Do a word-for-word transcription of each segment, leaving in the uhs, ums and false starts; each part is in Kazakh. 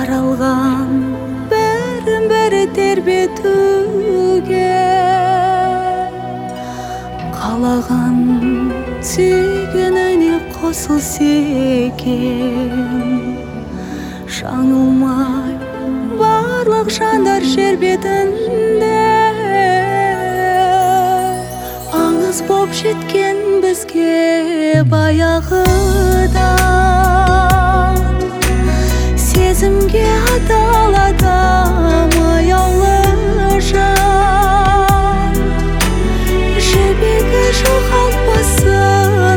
жаралган бәрін бәрі тербетуге, қалаған сүйгеніне қосылса екен. Жаңылмай барлық жандар жер бетінде, аңыз боп жеткен бізге баяғыдан. Сезімге адал адам аяулы жан, жібегі жоғалтпасын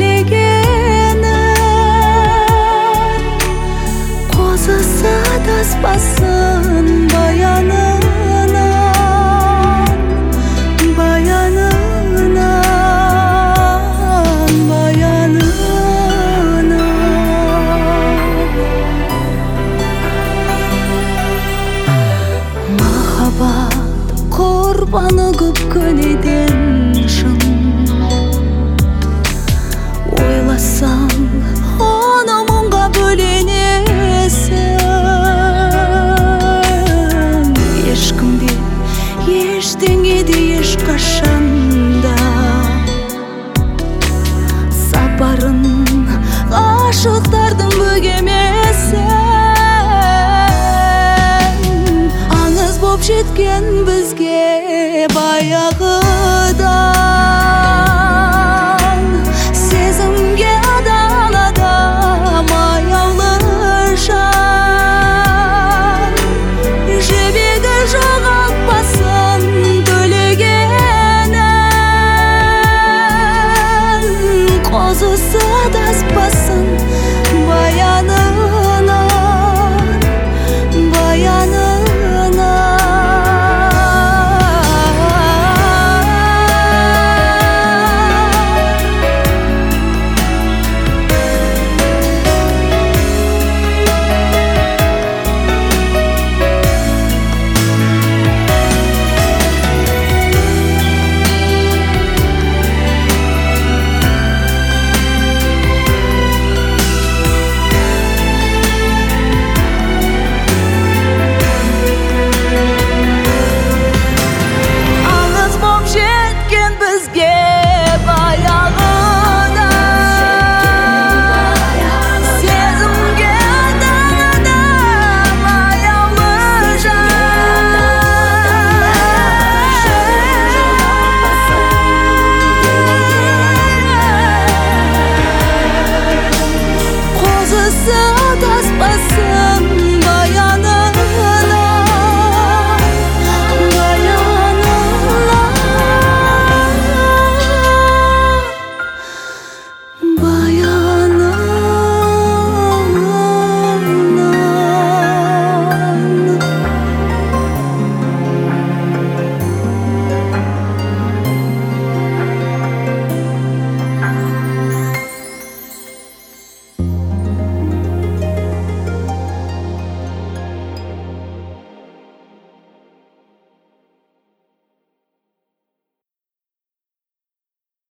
төлегенін, қозысы адаспасын баянынан, баянынан, баянынан. Махаббат құрбаны көп көнеден шын, ойласаң оны мұңға бөленесің. Ешкімде ештеңеде ешқашанда сапарын ғашықтардың бөгемесін. Аңыз боп жеткен бізге баяғыдан, сезімге адал адам аяулы жан, жібегі жоғалтпасын төлегенін, қозысы адаспасын баянынан, баянынан. Қозысы адас